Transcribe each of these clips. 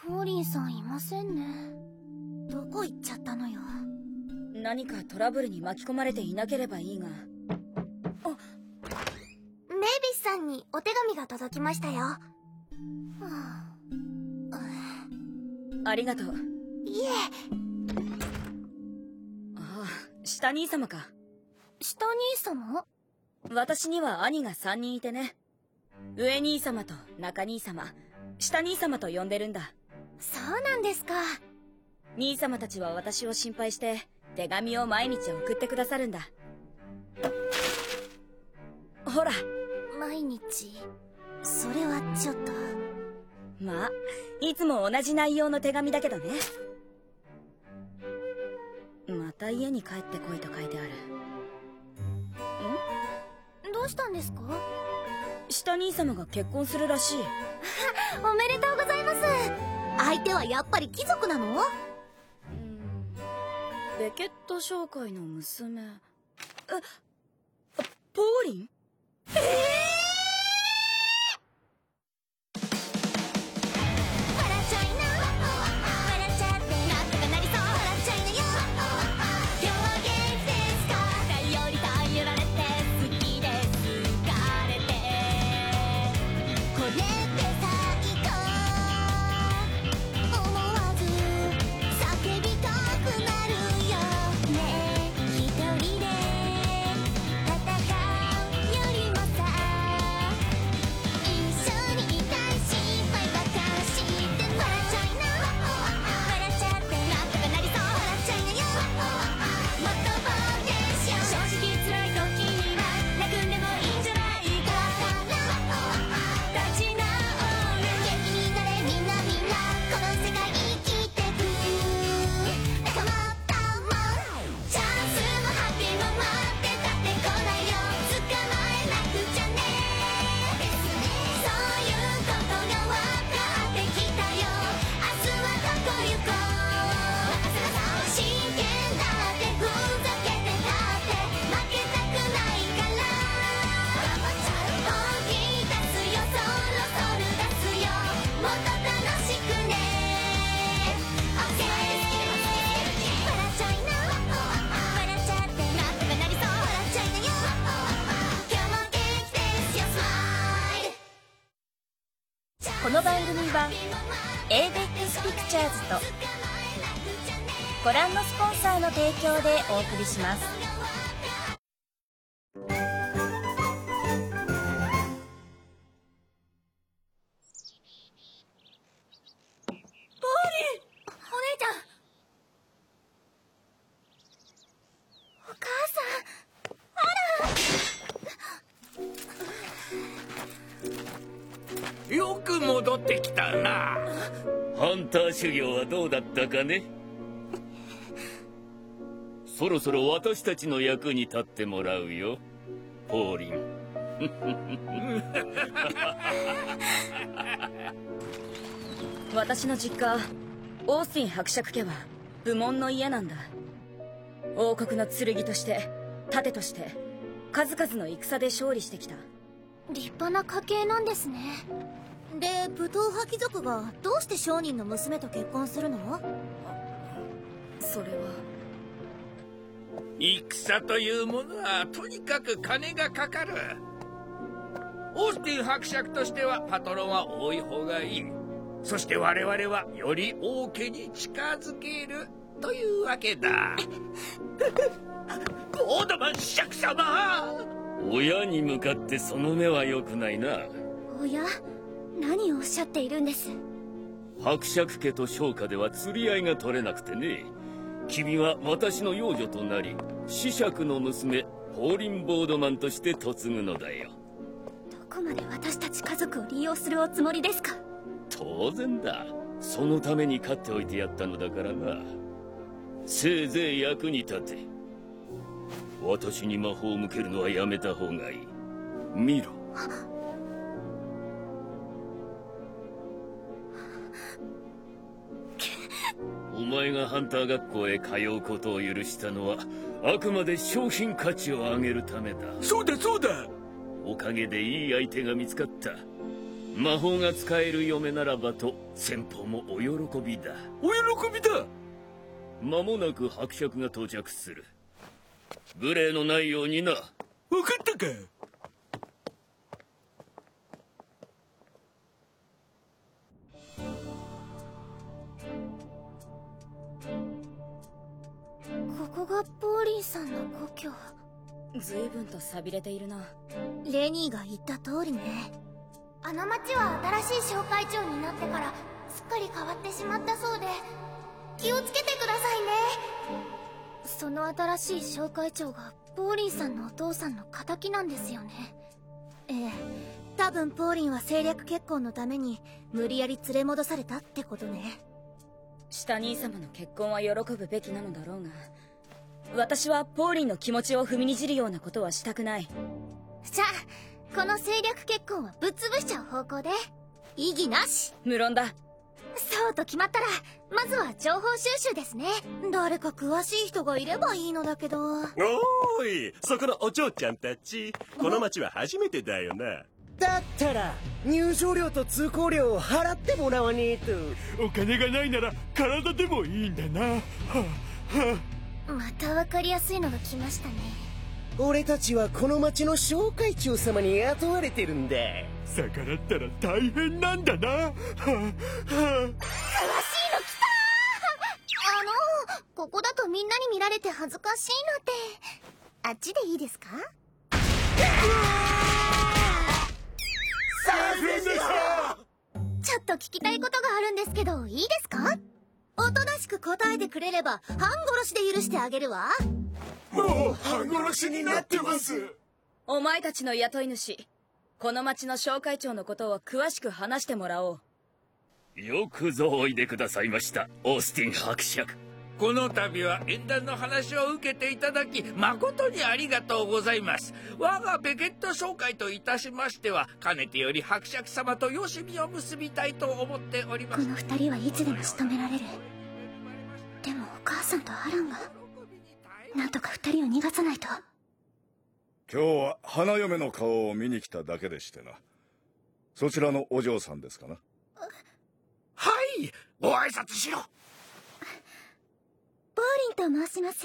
ポーリンさんいませんね。どこ行っちゃったのよ。 何かトラブルに巻き込まれていなければいいが。 メイビスさんにお手紙が届きましたよ。 ありがとう。 いえ。 ああ、下兄様か。 下兄様？ 私には兄が3人いてね。上兄様と中兄様、下兄様と呼んでるんだ。 そうなんですか。 兄様たちは私を心配して手紙を毎日送ってくださるんだ。ほら。 毎日？それはちょっと。 まあ、いつも同じ内容の手紙だけどね。また家に帰ってこいと書いてある。 どうしたんですか？ 下兄様が結婚するらしい。 おめでとうございます。相手はやっぱり貴族なの？ ベケット商会の娘。ポーリン？この番組は ABEX ピクチャーズとご覧のスポンサーの提供でお送りします。 よく戻ってきたな。 ハンター修行はどうだったかね。そろそろ私たちの役に立ってもらうよ、ポーリン。 私の実家オースティン伯爵家は武門の家なんだ。王国の剣として盾として数々の戦で勝利してきた。 立派な家系なんですね。で、武闘派貴族がどうして商人の娘と結婚するの？ それは戦というものはとにかく金がかかる。オースティン伯爵としてはパトロンは多い方がいい。そして我々はより王家に近づけるというわけだ。ボードマン子爵様、 親に向かってその目は良くないな。 親？何をおっしゃっているんです？ 伯爵家と商家では釣り合いが取れなくてね。君は私の養女となり、子爵の娘ポーリン・ボードマンとして嫁ぐのだよ。 どこまで私たち家族を利用するおつもりですか？ 当然だ。そのために飼っておいてやったのだからな。せいぜい役に立て。私に魔法を向けるのはやめた方がいい。見ろ。お前がハンター学校へ通うことを許したのはあくまで商品価値を上げるためだ。 そうだそうだ。 おかげでいい相手が見つかった。 魔法が使える嫁ならばと先方もお喜びだ。 お喜びだ。 間もなく伯爵が到着する。無礼のないようにな。 分かったか。 ここがポーリンさんの故郷。 随分と寂れているな。 レニーが言った通りね。あの町は新しい紹介長になってからすっかり変わってしまったそうで、気をつけてくださいね。その新しい紹介長がポーリンさんのお父さんの仇なんですよね。ええ、多分ポーリンは政略結婚のために無理やり連れ戻されたってことね。 下兄様の結婚は喜ぶべきなのだろうが、私はポーリンの気持ちを踏みにじるようなことはしたくない。 じゃあこの政略結婚はぶっ潰しちゃう方向で異議なし。 無論だ。 そうと決まったらまずは情報収集ですね。誰か詳しい人がいればいいのだけど。 おーい、そこのお嬢ちゃんたち、この町は初めてだよな。 だったら入場料と通行料を払ってもらわねえと。 お金がないなら体でもいいんだな。はあ、 また分かりやすいのが来ましたね。 俺たちはこの町の紹介長様に雇われてるんだ。 逆らったら大変なんだな。はあ、はあ、 詳しいの来たー。ここだとみんなに見られて恥ずかしいので、あっちでいいですか？ちょっと聞きたいことがあるんですけど、いいですか？おとなしく答えてくれれば半殺しで許してあげるわ。 もう半殺しになってます。 お前たちの雇い主、この町の紹介長のことを詳しく話してもらおう。 よくぞおいでくださいました、オースティン伯爵。 この度は縁談の話を受けていただき誠にありがとうございます。我がベケット商会といたしましては、かねてより伯爵様とよしみを結びたいと思っております。 この二人はいつでも仕留められる。でもお母さんとアランが、なんとか二人を逃がさないと。 今日は花嫁の顔を見に来ただけでしてな。そちらのお嬢さんですかな？ はい、ご挨拶しろ。 ポーリンと申します。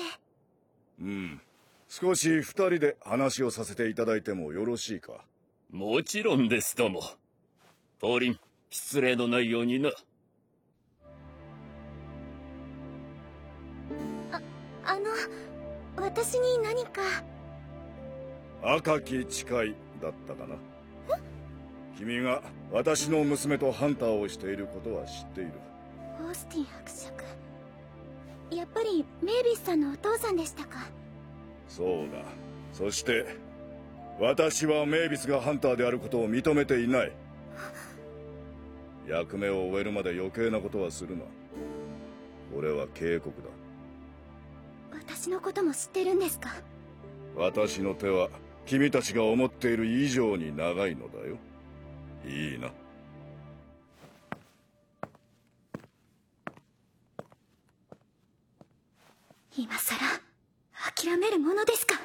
少し二人で話をさせていただいてもよろしいか？ もちろんですとも。ポーリン、失礼のないようにな。 私に何か。 赤き誓いだったかな。君が私の娘とハンターをしていることは知っている。 オースティン伯爵、やっぱりメイビスさんのお父さんでしたか？ そうだ。そして私はメイビスがハンターであることを認めていない。役目を終えるまで余計なことはするな。これは警告だ。 私のことも知ってるんですか？ 私の手は君たちが思っている以上に長いのだよ。いいな。 今さら諦めるものですか？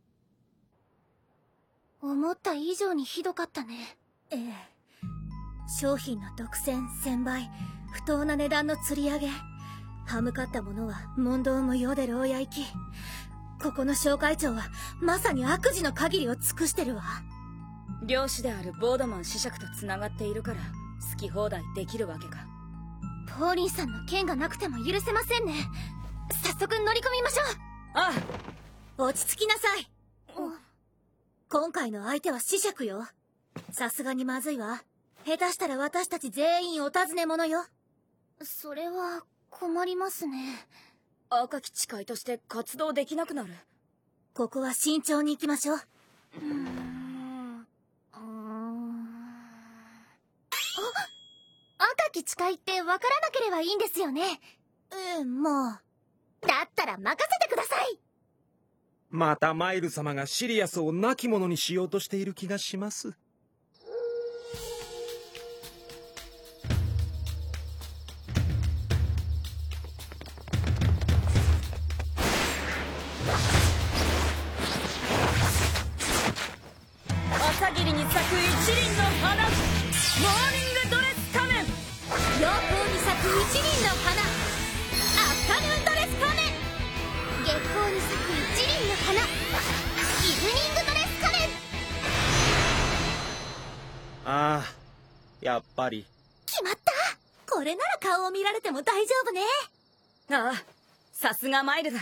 思った以上にひどかったね。ええ、商品の独占、専売、不当な値段の釣り上げ、歯向かった者は問答無用で牢屋行き。ここの紹介長はまさに悪事の限りを尽くしてるわ。 領主であるボードマン子爵と繋がっているから好き放題できるわけか。 ポーリンさんの剣がなくても許せませんね。早速乗り込みましょう。 ああ、落ち着きなさい。今回の相手は子爵よ。さすがにまずいわ。下手したら私たち全員お尋ね者よ。それは困りますね。 赤き誓いとして活動できなくなる。 ここは慎重に行きましょう。赤き誓いって分からなければいいんですよね。もう。だったら任せてください。 またマイル様がシリアスを亡き者にしようとしている気がします。 朝霧に咲く一輪の花。 陽光に咲く一輪の花、アフタヌーンドレス仮面。月光に咲く一輪の花、イブニングドレス仮面。 ああ、やっぱり。 決まった。これなら顔を見られても大丈夫ね。 ああ、さすがマイルだ。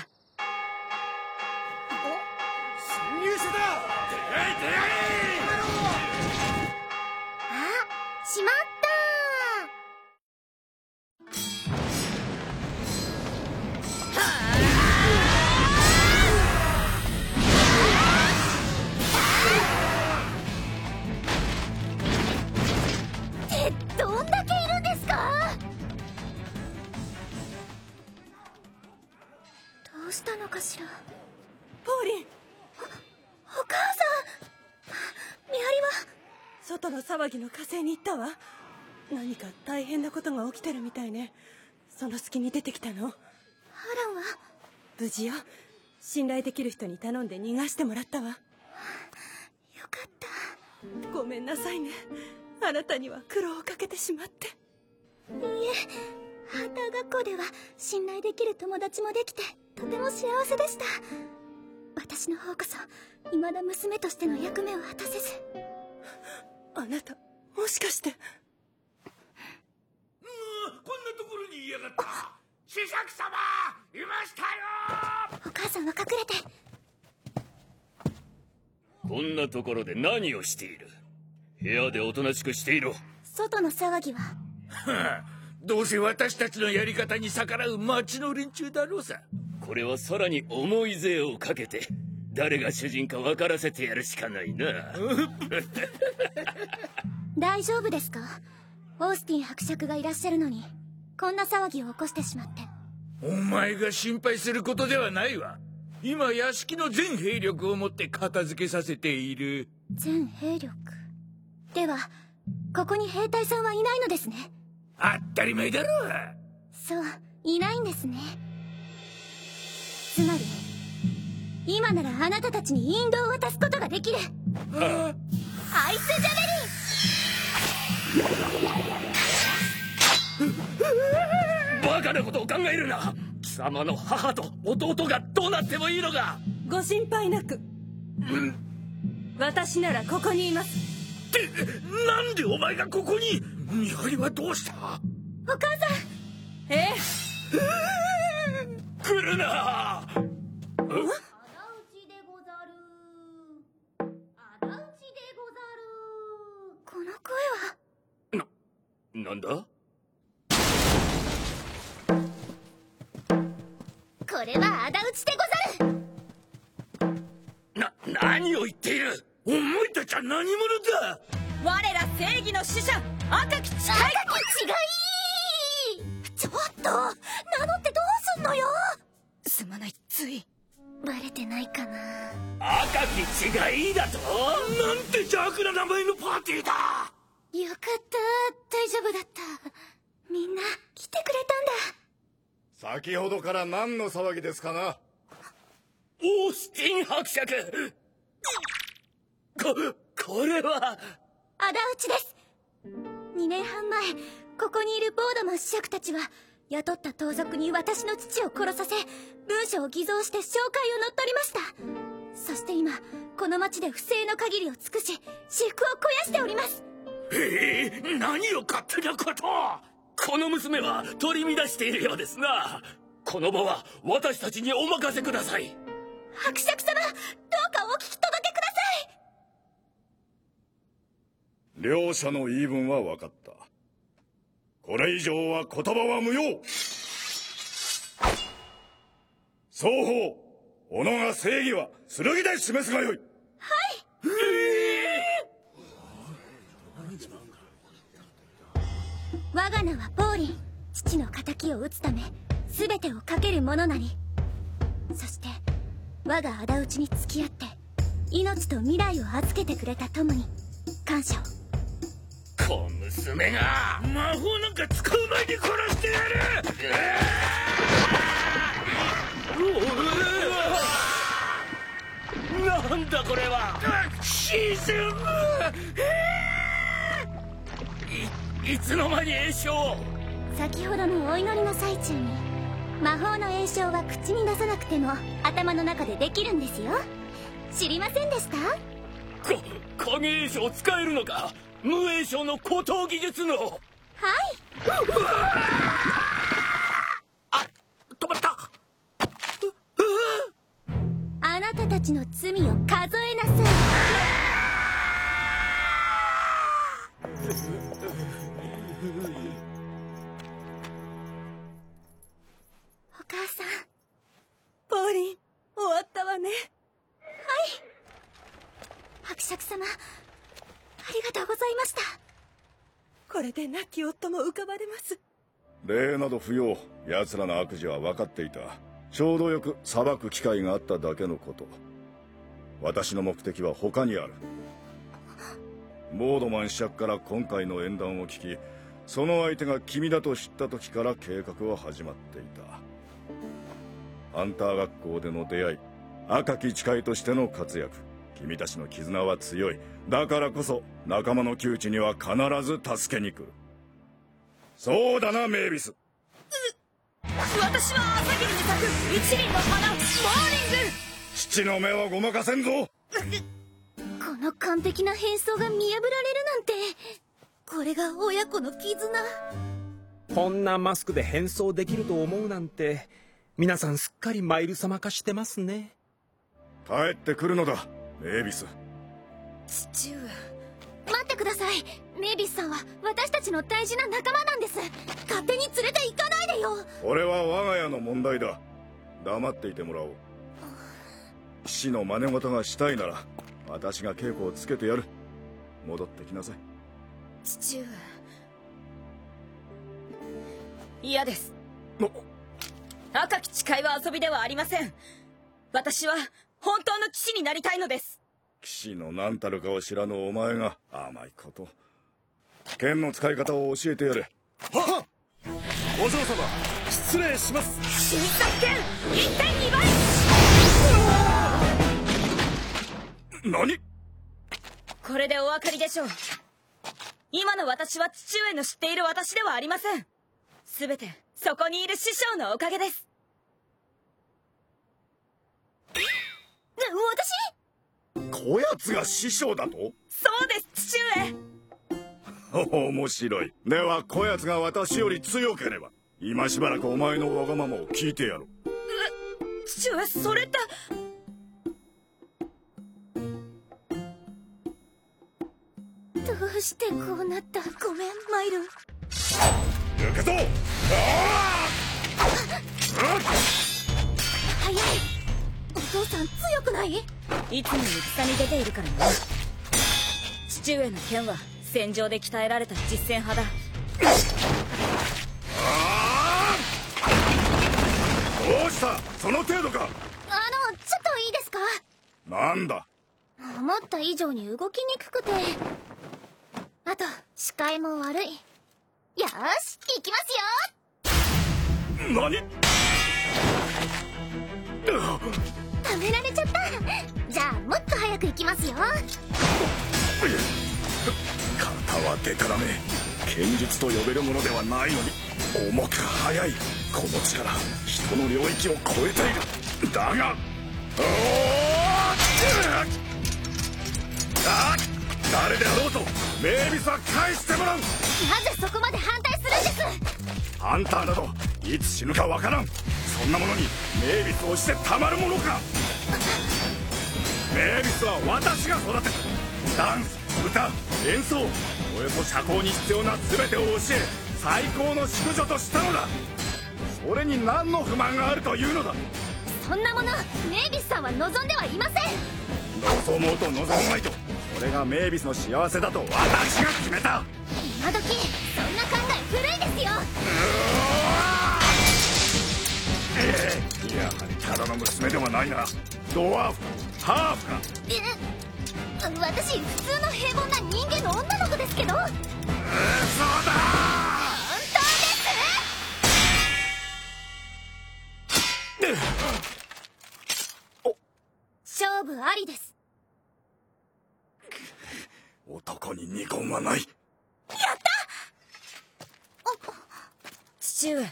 侵入者だ。出会え出会え。 あ、しまった。ってどんだけいるんですか？どうしたのかしら。 ポーリン、 お母さん。見張りは？ 外の騒ぎの火星に行ったわ。何か大変なことが起きてるみたいね。その隙に出てきたの。 ハランは？ 無事よ。信頼できる人に頼んで逃がしてもらったわ。よかった。 ごめんなさいね。あなたには苦労をかけてしまって。 いいえ、ハンター学校では信頼できる友達もできてとても幸せでした。私の方こそ未だ娘としての役目を果たせず。 あなたもしかして。 こんなところにいやがった。子爵様いましたよ。 お母さんは隠れて。 こんなところで何をしている？部屋でおとなしくしていろ。 外の騒ぎは？ はあ、どうせ私たちのやり方に逆らう町の連中だろうさ。 これはさらに重い税をかけて誰が主人か分からせてやるしかないな。 大丈夫ですか？オースティン伯爵がいらっしゃるのにこんな騒ぎを起こしてしまって。 お前が心配することではないわ。今屋敷の全兵力を持って片付けさせている。 全兵力ではここに兵隊さんはいないのですね。 当たり前だろう。 そう、いないんですね。つまり今ならあなたたちに引導を渡すことができる。 はあ、 アイスジャベリン。 バカなことを考えるな。貴様の母と弟がどうなってもいいのか。 ご心配なく。私ならここにいます。 ってなんでお前がここに？見張りはどうした？ お母さん。 来るな。 仇討ちでござる。仇討ちでござる。この声は？ なんだ？ これは仇討ちでござる。 何を言っている？ お前たちは何者だ？ 我ら正義の使者赤き誓い。 赤き違い。ちょっと名乗ってどうすんのよ。 すまない、つい。 バレてないかな。 赤き違いだと？ なんて邪悪な名前のパーティーだ。 よかった、大丈夫だった。みんな来てくれたんだ。 先ほどから何の騒ぎですかな？ オースティン伯爵。これは仇討ちです。2年半前ここにいるボードマン子爵たちは雇った盗賊に私の父を殺させ文書を偽造して紹介を乗っ取りました。そして今この町で不正の限りを尽くし私腹を肥やしております。 何を勝手なことを。 この娘は取り乱しているようですな。この場は私たちにお任せください。 伯爵様、どうかお聞き届けください。 両者の言い分は分かった。これ以上は言葉は無用。双方己が正義は剣で示すがよい。 我が名はポーリン。父の仇を討つため全てをかける者なり。そして我が仇討ちに付き合って命と未来を預けてくれた友に感謝を。 小娘が魔法なんか使う前に殺してやる。なんだこれは。 沈む。 いつの間に詠唱。 先ほどのお祈りの最中に魔法の詠唱は口に出さなくても頭の中でできるんですよ。知りませんでした？ 影詠唱使えるのか？無詠唱の高等技術の。はい。 あ、止まった。 あなたたちの罪を数えなさい。お母さん。 ポーリン、終わったわね。はい。 伯爵様、ありがとうございました。 これで亡き夫も浮かばれます。 礼など不要。奴らの悪事は分かっていた。ちょうどよく裁く機会があっただけのこと。私の目的は他にある。ボードマン子爵から今回の縁談を聞き、その相手が君だと知った時から計画は始まっていた。ハンター学校での出会い、赤き誓いとしての活躍、君たちの絆は強い。だからこそ仲間の窮地には必ず助けに来る。そうだな、メイビス。 私は朝霧に咲く一輪の花、モーニング。 父の目はごまかせんぞ。 この完璧な変装が見破られるなんて、これが親子の絆。 こんなマスクで変装できると思うなんて、皆さんすっかりマイル様化してますね。 帰ってくるのだ、メイビス。 父上。 待ってください。メイビスさんは私たちの大事な仲間なんです。勝手に連れて行かないでよ。 これは我が家の問題だ。黙っていてもらおう。騎士の真似事がしたいなら私が稽古をつけてやる。戻ってきなさい。 父上。嫌です。赤き誓いは遊びではありません。私は本当の騎士になりたいのです。 騎士の何たるかを知らぬお前が甘いこと。剣の使い方を教えてやれ。 ははっ。お嬢様、失礼します。 新作剣 1.2 倍。 何？ これでお分かりでしょう。今の私は父上の知っている私ではありません。すべてそこにいる師匠のおかげです。 私？ こやつが師匠だと？ そうです父上。面白い。ではこやつが私より強ければ今しばらくお前のわがままを聞いてやろう。 父上、それって。 どうしてこうなった？ごめん、マイル。 行くぞ！ 早い。お父さん強くない？ いつも戦に出ているからね。父上の剣は戦場で鍛えられた実践派だ。 どうした？その程度か？ ちょっといいですか？ なんだ？ 思った以上に動きにくくて。あと視界も悪い。よーし、行きますよ。 何？ ためられちゃった。じゃあもっと早く行きますよ。 肩はでからめ。剣術と呼べるものではないのに重く速い。この力、人の領域を超えている。だが誰であろうとメイビスは返してもらう。 なぜそこまで反対するんです？ ハンターなどいつ死ぬかわからん。そんなものにメイビスをしてたまるものか。メイビスは私が育てた。ダンス、歌、演奏、およそ社交に必要な全てを教え最高の淑女としたのだ。それに何の不満があるというのだ。 そんなものメイビスさんは望んではいません。 望もうと望むまいとそれがメイビスの幸せだと私が決めた。 今時そんな考え古いですよ。 やはりただの娘ではないな。ドワーフかハーフか。 私普通の平凡な人間の女の子ですけど。嘘だ。本当です勝負ありです。 男に二言はない。 やった。 父上、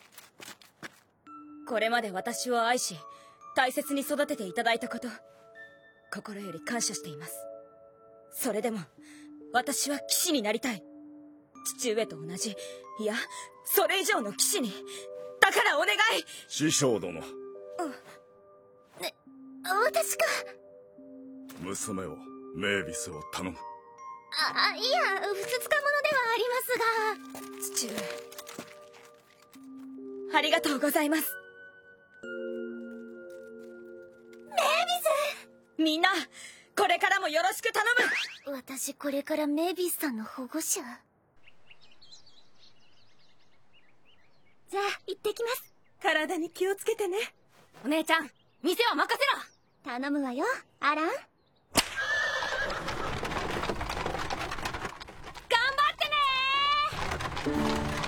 これまで私を愛し大切に育てていただいたこと、心より感謝しています。それでも私は騎士になりたい。父上と同じ、いやそれ以上の騎士に。だからお願い。 師匠殿、 私か。 娘をメイビスを頼む。 いや、ふつつか者ではありますが。 父上、ありがとうございます。 メイビス！ みんな、これからもよろしく頼む。 私これからメイビスさんの保護者。じゃあ行ってきます。 体に気をつけてね。 お姉ちゃん、店は任せろ。頼むわよ、アラン。頑張ってね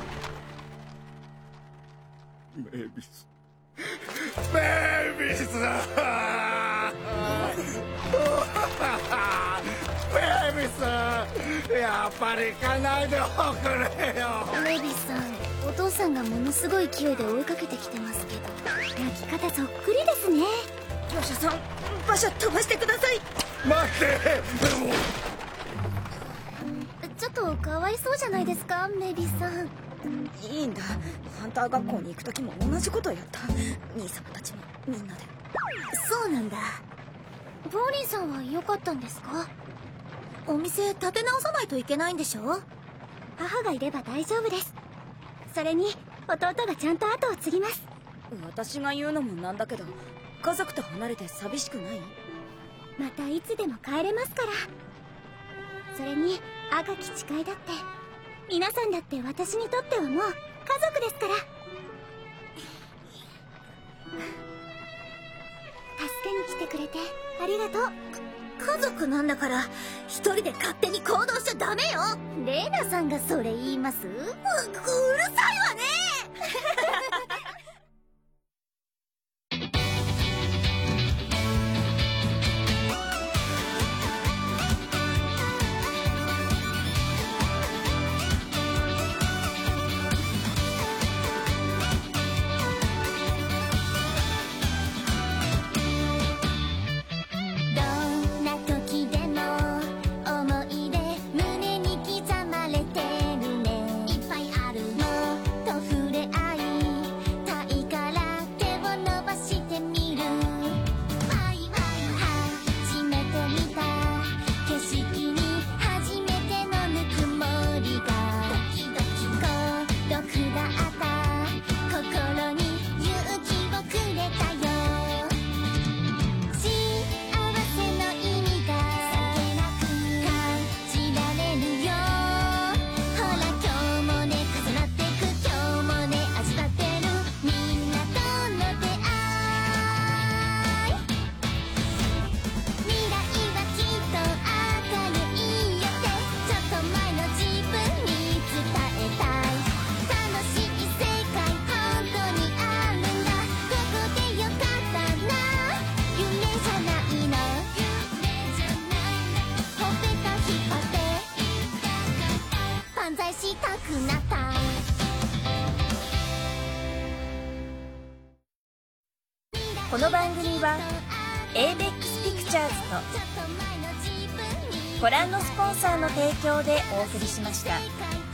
メイビス、 メイビスだ。メイビス、やっぱり行かないでおくれよ。 メイビスさん、お父さんがものすごい勢いで追いかけてきてますけど、泣き方そっくりですね。 業者さん、馬車飛ばしてください。 待って。 ちょっとかわいそうじゃないですか、メイビスさん。 いいんだ、ハンター学校に行く時も同じことをやった。兄様たちもみんなで。 そうなんだ。ポーリンさんは良かったんですか？お店立て直さないといけないんでしょ？母がいれば大丈夫です。それに弟がちゃんと後を継ぎます。 私が言うのもなんだけど、家族と離れて寂しくない？ またいつでも帰れますから。それに赤き誓いだって、皆さんだって私にとってはもう家族ですから。助けに来てくれてありがとう。家族なんだから一人で勝手に行動しちゃダメよ。レイナさんがそれ言います？うるさいわね。 この番組は ABEX ピクチャーズとご覧のスポンサーの提供でお送りしました。